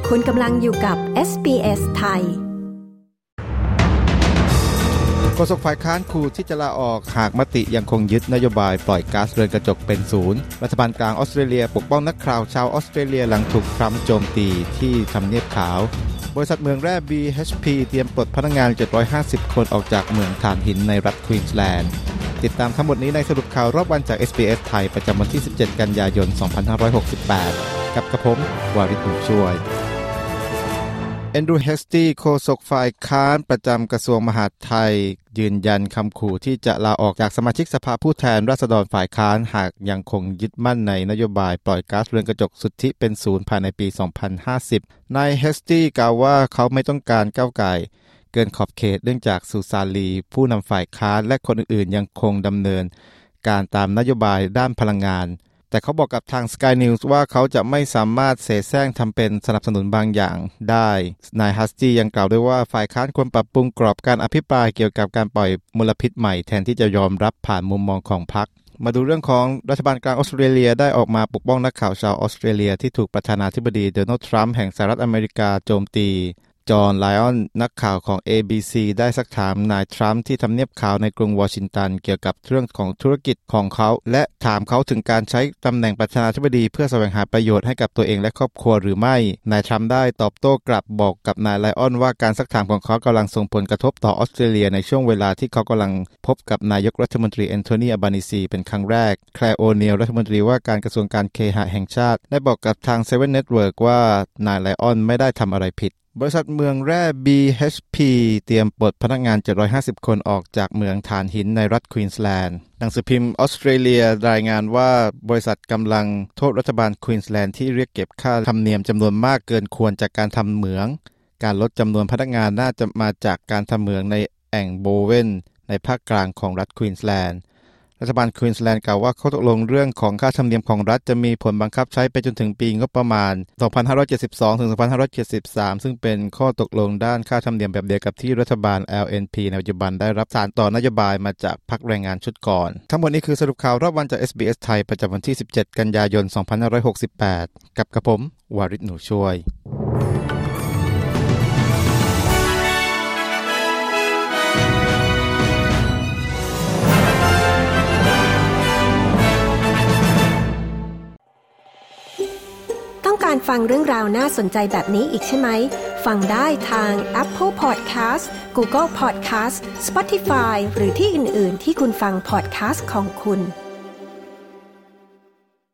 คุณกำลังอยู่กับ SBS ไทยโฆษกฝ่ายค้านขู่ที่จะลาออกหากมติยังคงยึดนโยบายปล่อยก๊าซเรือนกระจกเป็นศูนย์รัฐบาลกลางออสเตรเลียปกป้องนักข่าวชาวออสเตรเลียหลังถูกทรัมป์โจมตีที่ทำเนียบขาวบริษัทเมืองแร่ BHP เตรียมปลดพนักงาน750คนออกจากเมืองถ่านหินในรัฐควีนส์แลนด์ติดตามทั้งหมดนี้ในสรุปข่าวรอบวันจาก SBS ไทยประจำวันที่17กันยายน2568กับกระผมวาริศ บุญช่วยแอนดรูว์ เฮสตี้โฆษกฝ่ายค้านประจำกระทรวงมหาดไทยยืนยันคำขู่ที่จะลาออกจากสมาชิกสภาผู้แทนราษฎรฝ่ายค้านหากยังคงยึดมั่นในนโยบายปล่อยก๊าซเรือนกระจกสุทธิเป็นศูนย์ภายในปี 2050 นายเฮสตี้กล่าวว่าเขาไม่ต้องการก้าวไก่เกินขอบเขตเนื่องจากสุซาลีผู้นำฝ่ายค้านและคนอื่นๆยังคงดำเนินการตามนโยบายด้านพลังงานแต่เขาบอกกับทาง Sky News ว่าเขาจะไม่สามารถเสแสร้งทำเป็นสนับสนุนบางอย่างได้นายฮัสตี้ยังกล่าวด้วยว่าฝ่ายค้านควรปรับปรุงกรอบการอภิปรายเกี่ยวกับการปล่อยมลพิษใหม่แทนที่จะยอมรับผ่านมุมมองของพรรคมาดูเรื่องของรัฐบาลกลางออสเตรเลียได้ออกมาปกป้องนักข่าวชาวออสเตรเลียที่ถูกประธานาธิบดีโดนัลด์ทรัมป์แห่งสหรัฐอเมริกาโจมตีจอห์น ไลออนนักข่าวของ ABC ได้ซักถามนายทรัมป์ที่ทำเนียบขาวในกรุงวอชิงตันเกี่ยวกับเรื่องของธุรกิจของเขาและถามเขาถึงการใช้ตำแหน่งประธานาธิบดีเพื่อแสวงหาประโยชน์ให้กับตัวเองและครอบครัวหรือไม่นายทรัมป์ได้ตอบโต้กลับบอกกับนายไลออนว่าการซักถามของเขากำลังส่งผลกระทบต่อออสเตรเลียในช่วงเวลาที่เขากำลังพบกับนายกรัฐมนตรีแอนโทนี อัลบานีซีเป็นครั้งแรกแคลร์ โอเนียลรัฐมนตรีว่าการกระทรวงการเคหะแห่งชาติได้บอกกับทาง Seven Network ว่านายไลออนไม่ได้ทำอะไรผิดบริษัทเมืองแร่ BHP เตรียมปลดพนักงาน750คนออกจากเมืองถ่านหินในรัฐควีนส์แลนด์หนังสือพิมพ์ออสเตรเลียรายงานว่าบริษัทกำลังโทษรัฐบาลควีนส์แลนด์ที่เรียกเก็บค่าธรรมเนียมจำนวนมากเกินควรจากการทำเหมืองการลดจำนวนพนักงานน่าจะมาจากการทำเหมืองในแอ่งโบเวนในภาคกลางของรัฐควีนส์แลนด์รัฐบาลควีนส์แลนด์กล่าวว่าข้อตกลงเรื่องของค่าธรรมเนียมของรัฐจะมีผลบังคับใช้ไปจนถึงปีงบประมาณ 2572 ถึง 2573 ซึ่งเป็นข้อตกลงด้านค่าธรรมเนียมแบบเดียวกับที่รัฐบาล LNP ในปัจจุบันได้รับสานต่อนโยบายมาจากพรรคแรงงานชุดก่อนทั้งหมดนี้คือสรุปข่าวรอบวันจาก SBS ไทยประจำวันที่17กันยายน2568กับกระผมวาริศ หนูช่วยต้องการฟังเรื่องราวน่าสนใจแบบนี้อีกใช่ไหมฟังได้ทาง Apple Podcast Google Podcast Spotify หรือที่อื่นๆที่คุณฟัง podcast ของคุณ